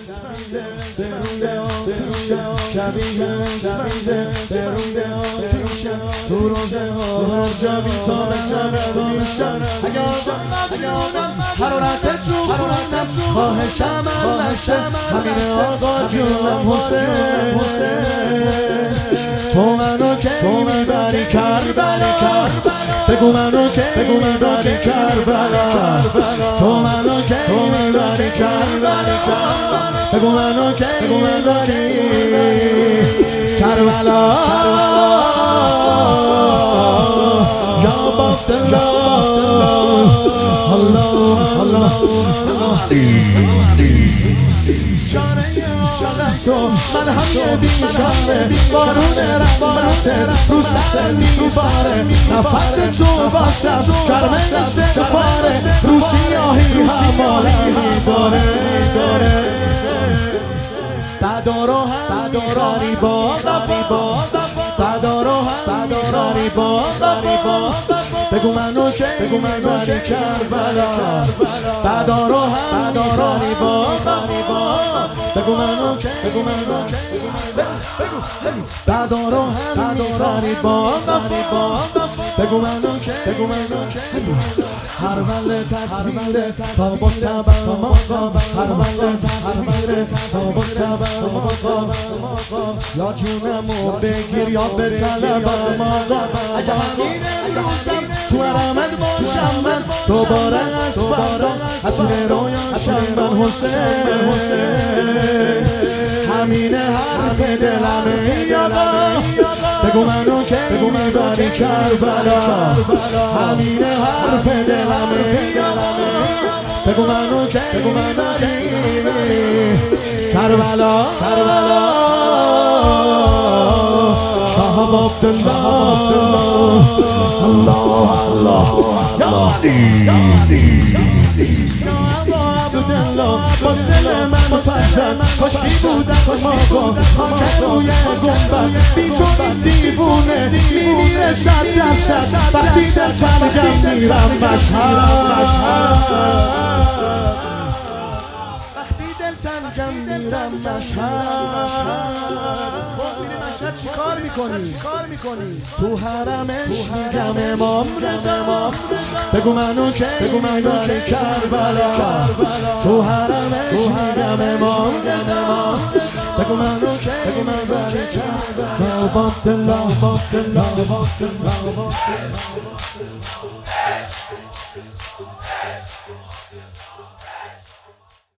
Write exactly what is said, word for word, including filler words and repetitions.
برونده آتوشم شبیه اسفنده برونده آتوشم تو روزه ها هر جا بی تا بزنم میشم اگه آدم حرارت تو خونم خواهشم نشه همینه آقا جونم حسین تو منو که میبری کربلا بگو منو که میبری کربلا تو منو که میبری کربلا بگو منو که میبری کربلا یا بابدالله الله الله تو من همه بیچاره بارون رحمته رو سر میباره نفس تو واسم کرمه استغفاره رو سیاهی هماهی میباره بدارو هم بیخاری با وفا بدارو هم بیخاری با وفا بگو منو که بگو منو که کربلا بدارو هم بیخاری با وفا بگو منو که بگو منو که بدارو هم بیخاری با وفا بگو منو که بگو منو که هر ول تصویر تابوت تبم آقا هر ول تصویر تابوت تبم آقا یا جونمو بگیر یا به طلبم آقا اگه همین امروزم تو حرمت باشم من دوباره از فردا اسیر رویانشم من حسین همینه حرف دلمه آقا بگو منو که بگو میبری کربلا همینه حرف دلمه بگو منو که بگو میبری کربلا کربلا شاه عبدالله الله الله باز دل من پسن کاشکی بودم آقا خاک روی گنبد بی تو این دیوونه میمیره صد درصد وقتی دل تنگم میرم مشهد وقتی دل تنگم میرم مشهد میری مشهد چی کار میکنی؟ تو حرمش میگم امام رضا بگو منو که بگو منو که کربلا تو حرمش میگم امام رضا بگو منو که بگو منو که کربلا یا بابدالله بابدالله